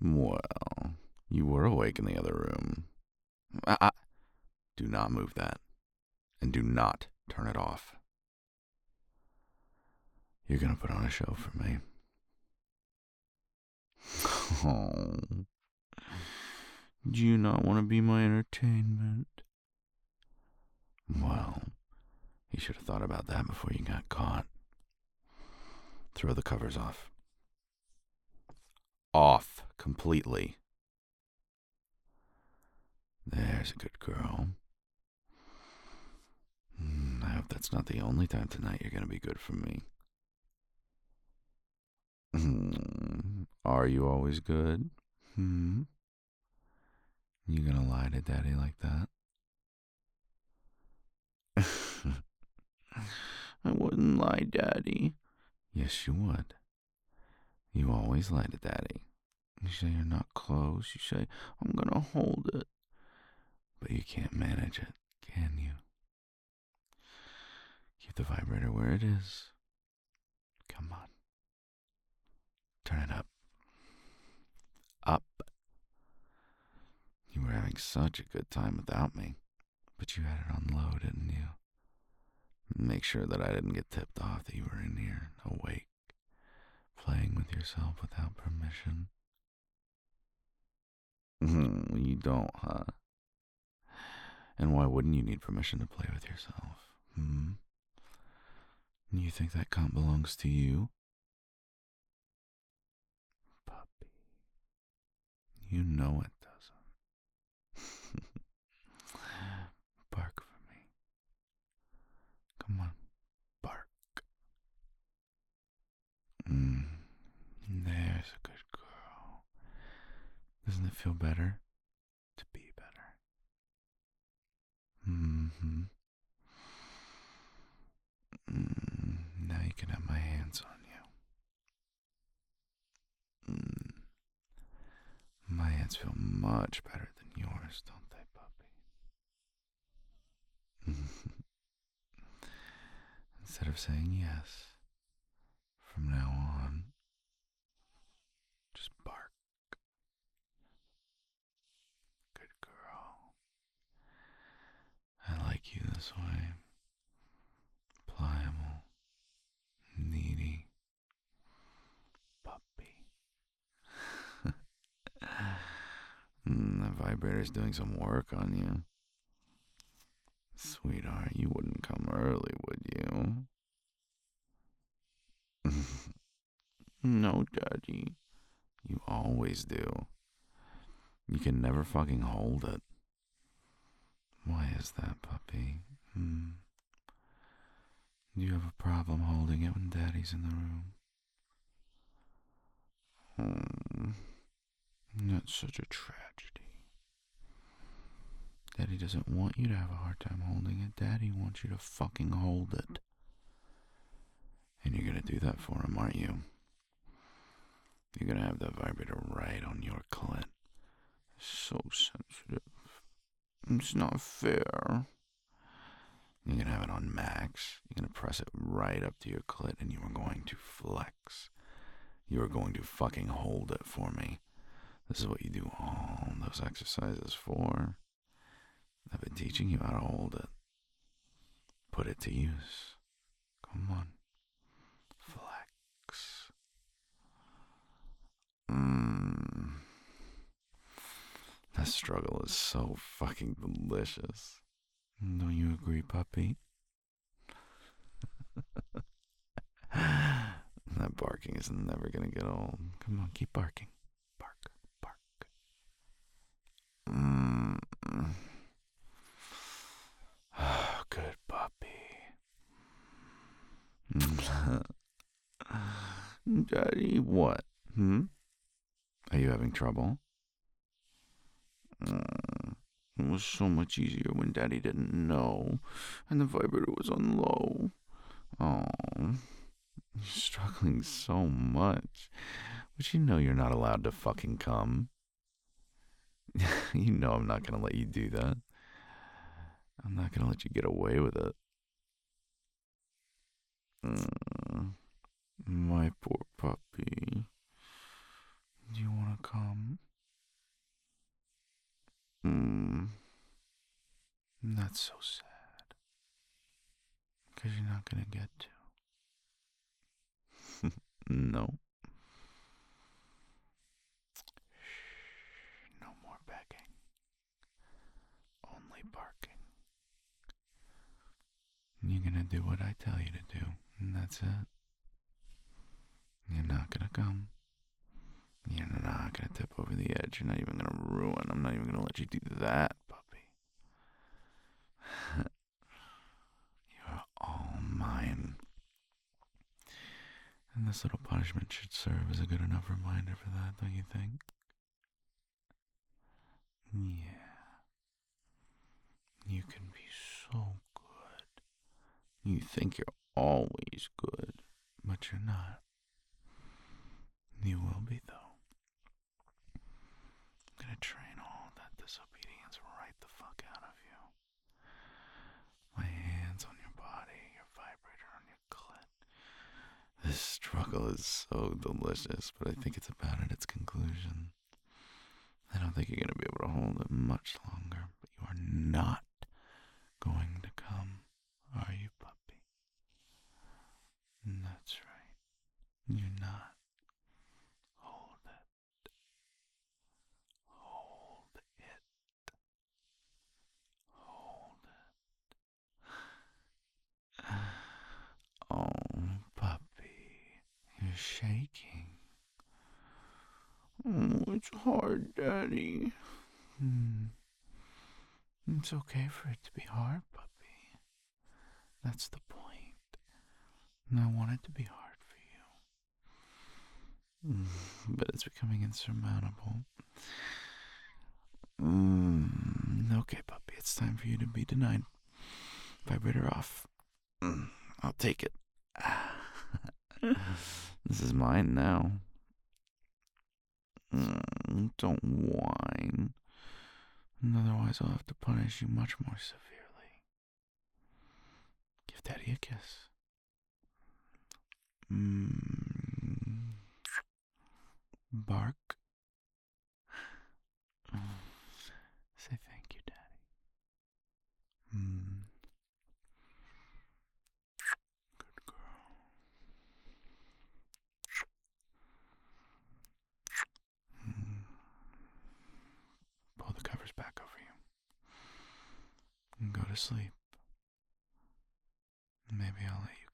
Well, you were awake in the other room. Do not move that. And do not turn it off. You're gonna put on a show for me. Oh. Do you not want to be my entertainment? Well, you should have thought about that before you got caught. Throw the covers off. Off completely. There's a good girl. I hope that's not the only time tonight you're gonna be good for me. Are you always good? You gonna lie to Daddy like that? I wouldn't lie, Daddy. Yes, you would. You always lie to Daddy. You say you're not close. You say, I'm gonna hold it. But you can't manage it, can you? Keep the vibrator where it is. Come on. Turn it up. Up. You were having such a good time without me. But you had it on low, didn't you? Make sure that I didn't get tipped off that you were in here, awake, playing with yourself without permission. You don't, huh? And why wouldn't you need permission to play with yourself? You think that cunt belongs to you? Puppy. You know it doesn't. Bark for me. Come on, bark. There's a good girl. Doesn't it feel better to be better? Now you can have my hands on you. My hands feel much better than yours, don't they, puppy? Instead of saying yes, from now on, just bark. Good girl. I like you this way. Pliable, needy, puppy. The vibrator's doing some work on you. Sweetheart, you wouldn't come early, would you? No, Daddy. You always do. You can never fucking hold it. Why is that, puppy? Do you have a problem holding it when Daddy's in the room? That's such a tragedy. Daddy doesn't want you to have a hard time holding it. Daddy wants you to fucking hold it. And you're gonna do that for him, aren't you? You're gonna have that vibrator right on your clit. So sensitive. It's not fair. You're gonna have it on max. You're gonna press it right up to your clit and you are going to flex. You are going to fucking hold it for me. This is what you do all those exercises for. I've been teaching you how to hold it. Put it to use. Come on. Flex. That struggle is so fucking delicious. Don't you agree, puppy? That barking is never gonna get old. Come on, keep barking. Bark, bark. Good puppy. Daddy, what? Are you having trouble? It was so much easier when Daddy didn't know, and the vibrator was on low. Oh, you're struggling so much. But you know you're not allowed to fucking come. You know I'm not gonna let you do that. I'm not gonna let you get away with it. My poor puppy. Do you wanna come? That's so sad. Because you're not gonna get to. No. No more begging. Only barking. You're gonna do what I tell you to do, and that's it. You're not gonna come. You're not gonna tip over the edge. You're not even gonna ruin. I'm not even gonna let you do that, puppy. You're all mine. And this little punishment should serve as a good enough reminder for that, don't you think? Yeah. You can be so good. You think you're always good, but you're not. You will be, though. I'm gonna train all that disobedience right the fuck out of you. My hands on your body, your vibrator on your clit. This struggle is so delicious, but I think it's about at its conclusion. I don't think you're gonna be able to hold it much longer, but you are not going to come, are you, puppy? That's right. You're not. Hold it. Hold it. Hold it. Oh, puppy. You're shaking. Oh, it's hard, Daddy. It's okay for it to be hard, puppy. That's the point. And I want it to be hard for you. But it's becoming insurmountable. Okay, puppy, it's time for you to be denied. Vibrator off. I'll take it. This is mine now. Don't whine. Otherwise, I'll have to punish you much more severely. Give Daddy a kiss. Bark. Say thank you, Daddy. Good girl. Pull the covers back over you. And go to sleep. Maybe I'll let you